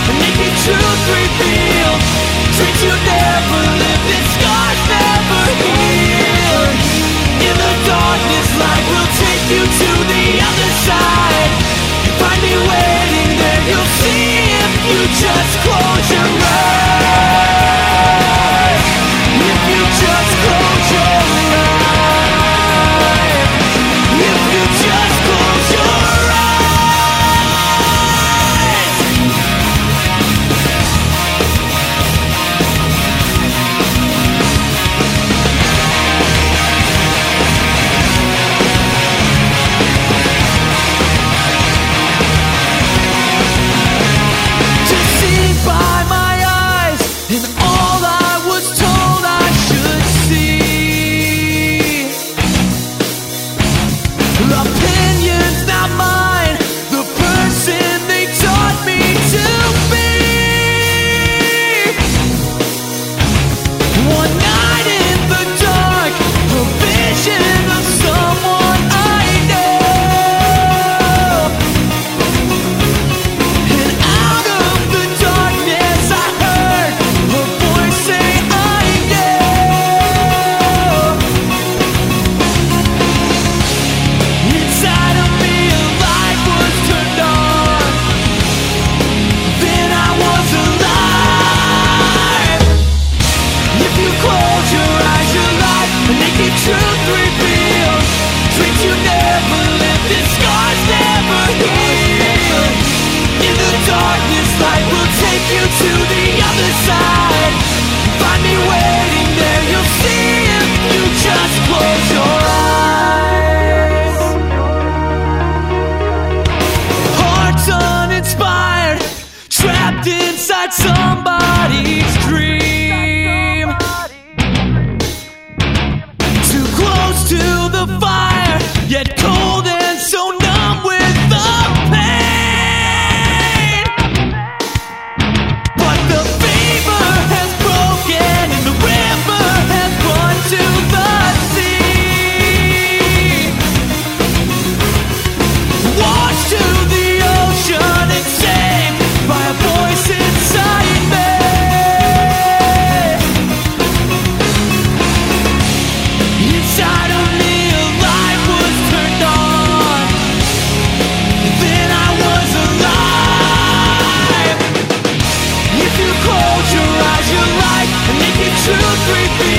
naked truth revealed. Dreams you never lived and scars never healed. In the darkness, light will take you to the other side. You find me waiting there, you'll see if you just close your eyes. If you just close your eyes. If you just close your eyes. Deceived by my eyes and all I was told I should see. Opinions not mine, the person they taught me to be. One night in the dark, a vision of someone I know. And out of the darkness I heard a voice say I know. Inside of me a light was turned on. Then I was alive. If you close your eyes, your life, a naked truth revealed. Dreams you never lived and scars never healed. In the darkness, light will take you to the other side. Find me waiting there, you'll see if you just close your eyes. Hearts uninspired, trapped inside somebody's dream. Too close to the fire, yet cold and so numb with the pain. But the fever has broken and the river has run to the sea. Washed to the ocean and saved by a voice inside me. Inside of me a light was turned on. Then I was alive. If you close your eyes, your light, a naked truth revealed.